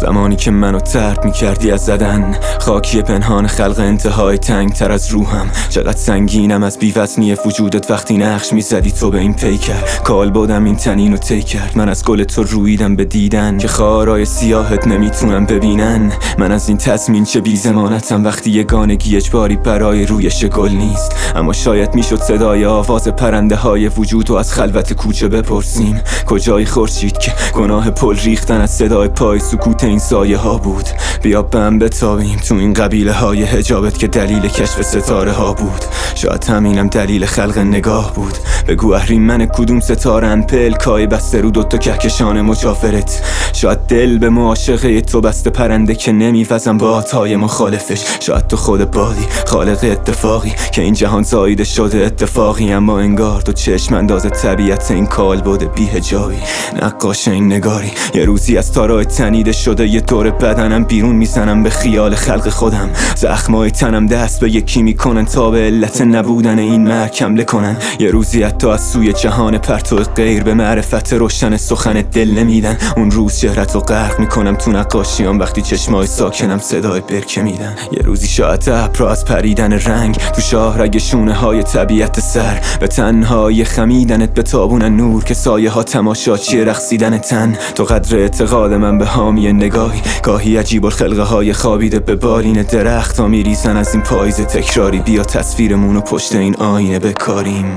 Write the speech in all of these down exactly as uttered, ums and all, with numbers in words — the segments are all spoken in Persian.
زمانی که منو ترد میکردی از زدن، خاکی پنهان خلق انتهای تنگ تر از روحم. چقدر سنگینم از بی‌وزنی وجودت وقتی نقش میزدی تو به این پیکر. کال بودم این تنینو طی کرد، من از گل تو رویدم به دیدن که خارای سیاهت نمیتونم ببینن. من از این تضمین چه بی ضمانتم وقتی یگانگی اجباری برای رویش گل نیست. اما شاید میشد صدای آواز پرنده های وجودو از خلوت کوچه بپرسیم. کجای خورشید که گناه پل ریختن از صدای پای سکوت این سایه ها بود. بیا بم بتابیم تو این قبیله های حجابت که دلیل کشف ستاره ها بود. شاید همینم دلیل خلق نگاه بود. بگو اهریمن کدوم ستارن پلکای بسته رو دوتا کهکشان مجاورت. شاید دل به معاشقه تو بسته پرنده که نمیوزم با عطای مخالفش. شاید تو خود بادی خالق اتفاقی که این جهان زایده شده اتفاقی، اما انگار تو چشم انداز طبیعت این کال بوده بی حجابی. نقاش این نگاری یه روزی از تارای تنیده شده یه طور بدنم بیرون میزنم به خیال خلق خودم. زخمای تنم دست به یکی میکنن تا به علت نبودن این مرگ حمله کنن. یه روزی حتی از سوی جهان پرتو غیر به معرفت روشن سخن دل نمیدن. اون روز چهرت رو غرق میکنم تو نقاشیام وقتی چشمای ساکنم صدای برکه میدن. یه روزی شاید ابرا از پریدن رنگ تو شاهرگ شونه های طبیعت سر به تنهایی خمیدنت به تابون نور که سایه ها تماشاچی رقصیدن تن. تو قدر اعتقاد من به حامی نگاهی گاهی عجیب الخلقه های خوابیده به بالین درخت ها میریزن از این پاییز تکراری. بیا تصویرمونو پشت این آینه بکاریم.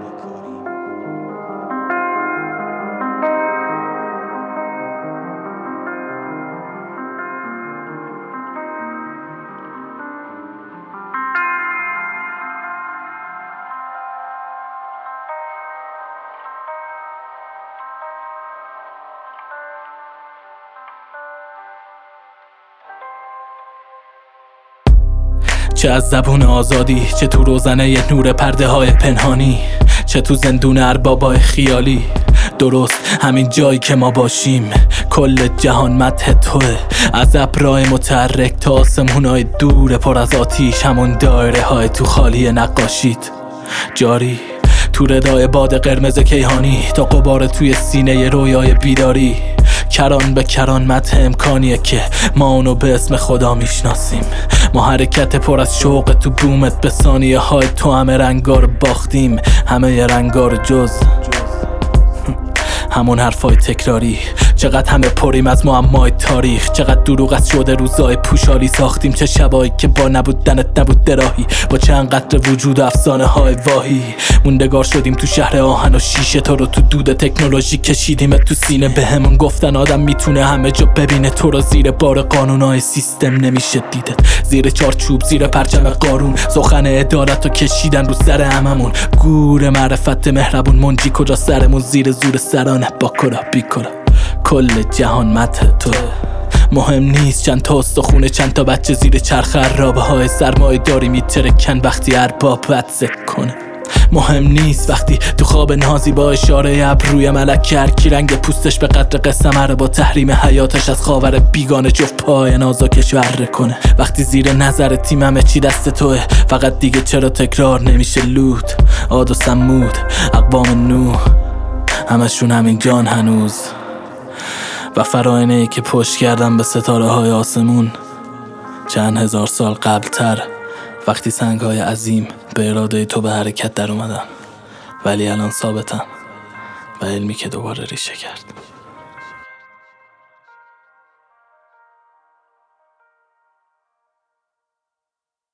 چه از زبون آزادی، چه تو روزنه ی نور پرده های پنهانی، چه تو زندون اربابای خیالی. درست همین جایی که ما باشیم کل جهان مدح توه. از ابرای متحرک تا آسمونای دور پر از آتیش، همون دایره های تو خالی نقاشید جاری. تو ردای باد قرمز کیهانی تا غبار توی سینه رویای بیداری. کران به کران مدح امکانیه که ما اونو به اسم خدا میشناسیم. ما حرکت پر از شوق تو بومت به ثانیه های تو همه رنگا رو باختیم. همه رنگا رو جز همون حرفای تکراری. چقدر همه پریم از معمای تاریخ، چقدر دروغ از شده روزای پوشالی ساختیم. چه شبایی که با نبودنت نبود دراهی، با چند قطر وجود و افسانه های واهی. موندگار شدیم تو شهر آهن و شیشه، تو رو تو دود تکنولوژی کشیدیم تو سینه. به همون گفتن آدم میتونه همه جا ببینه تو رو، زیر بار قانونای سیستم نمیشه دیده. زیر چارچوب زیر پرچم قارون سخن عدالت رو کشیدن رو سر هممون. گور معرفت مهربون منجی کجا سرمون، زیر زور سرانه با کلا بی کلا. کل جهان مدح تو. مهم نیست چند تا استخونه چند تا بچه زیر چرخ عرابه های سرمایه داری میترکن وقتی ارباب بد ذکر کنه. مهم نیست وقتی تو خواب نازی با اشاره ابروی ملک کرکی رنگ پوستش به قدر قسمه با تحریم حیاتش از خاور بیگانه جفت پای نازا کشور کنه. وقتی زیر نظر تیم همه چی دست توه، فقط دیگه چرا تکرار نمیشه لوت. عاد و سمود اقوام نوح همشون همین جان هنوز. و فراینه ای که پشت کردم به ستاره های آسمون چند هزار سال قبل تر، وقتی سنگ های عظیم به اراده تو به حرکت در اومدن. ولی الان ثابتم و علمی که دوباره ریشه کرد.